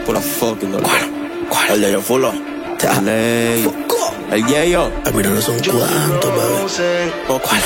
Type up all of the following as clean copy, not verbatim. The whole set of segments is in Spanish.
Pura fucking dale. El de yo fulo. El Yayo. Mira, no son cuantos, bebé. ¿Cuál?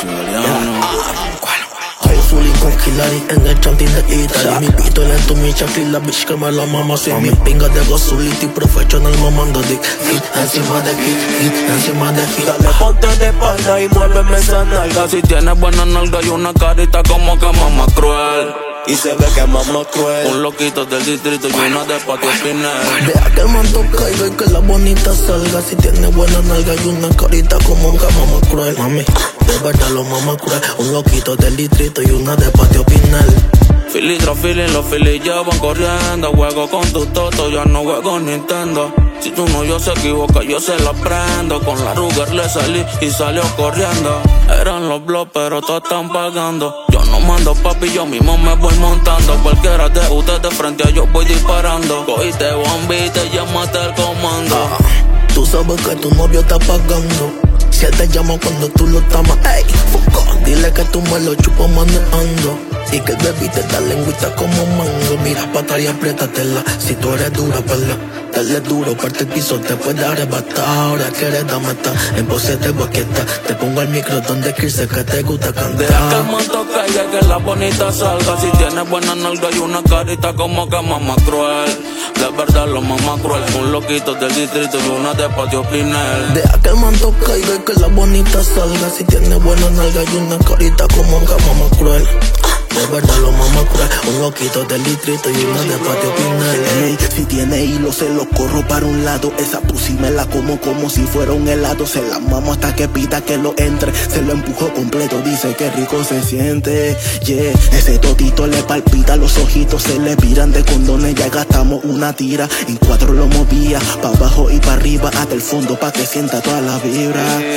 Zully con Hillary en el chantín de Italia. Mi pito lento, mi chapli, la bitch que me la mama. Soy mi pinga de Gozuliti, professional mamando dick. Hit encima de hit encima de hit. Dale, ponte de espalda y muéveme esa nalga. Si tienes buena nalga y una carita como que mamá cruel. Y se ve que es mamá cruel. Un loquito del distrito y una de patio Pinel. Deja que el manto caiga y que la bonita salga. Si tiene buena nalga y una carita como que mamá cruel. Mami, de verdad lo mamá cruel. Un loquito del distrito y una de patio Pinel. Philly tras feeling, los Philly llevan corriendo. Juego con tu toto, ya no juego Nintendo. Si tu novio se equivoca, yo se la prendo. Con la Ruger le salí y salió corriendo. Eran los blogs, pero todos están pagando. Yo no mando papi, yo mismo me voy montando. Cualquiera de ustedes de frente a yo voy disparando. Cogiste bombi y te llamaste el comando. Tú sabes que tu novio está pagando. Si él te llama cuando tú lo tamas, ey, fuck. Dile que tú me lo chupas manejando. Y que el baby te da lengüita como mango. Mira pa' atrás y apriétatela. Si tú eres dura, perla, dale duro, parte el piso, te puede arrebatar. Ahora quieres dame esta, en pose de boqueta. Te pongo el micro donde quise que te gusta cantar. Deja que el manto caiga, que la bonita salga. Si tienes buena nalga y una carita como que mamá cruel. De verdad lo mamá cruel. Un loquito del distrito y una de patio Pinel. Deja que el manto caiga y que la bonita salga. Si tiene buena nalga y una carita como que mamá cruel. De verdad lo mamá cruel. Un loquito del distrito y una de patio Pinel. Hey, si tiene hilo se lo corro para un lado. Esa pussy me la como si fuera un helado. Se la mamo hasta que pida que lo entre. Se lo empujo completo, dice que rico se siente. Yeah, ese totito le palpita, los ojitos se le viran de condones. Ya gastamos una tira, en 4 lo movía, pa' abajo y pa' arriba hasta el fondo pa' que sienta toda la vibra.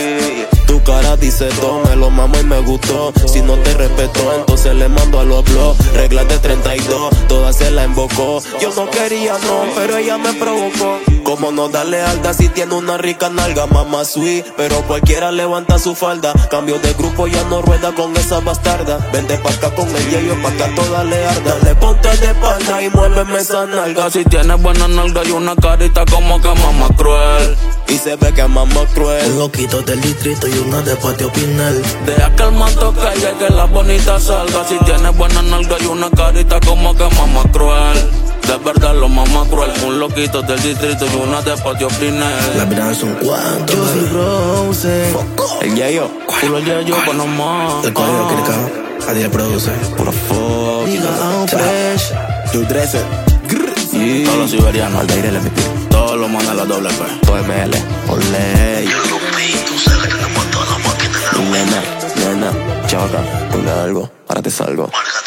Tu cara dice todo, me lo mamo y me gustó. Si no te respetó, entonces le mando a los blogs. Reglas de 32, todas se la invocó. Yo no quería, no, pero ella me provocó. Cómo no darle alda si tiene una rica nalga, mamá sweet. Pero cualquiera levanta su falda. Cambio de grupo, ya no rueda con esa bastarda. Vente pa' acá con el Yayo, pa' acá toda le arda. Dale, ponte de espalda y muéveme esa nalga. Si tienes buena nalga y una carita como que mamá cruel. Y se ve que es mamá cruel. Un loquito del distrito y una de patio Pinel. Deja que el manto caiga y que la bonita salga. Si tienes buena nalga y una carita como que mamá cruel. De verdad lo mamá cruel. Un loquito del distrito y una de patio Pinel. Las miradas son cuantos. Yo soy Rose. El Yayo, puro Yayo, pa' nomás. El código que le cago, a día produce. Puro fuck. Diga I'm fresh. Tu dresser. Todos los siberianos al aire le metí. Todos los mandan a la doble P. Todo ML, olé. Nena, chaca, ponle algo, ahora te salgo.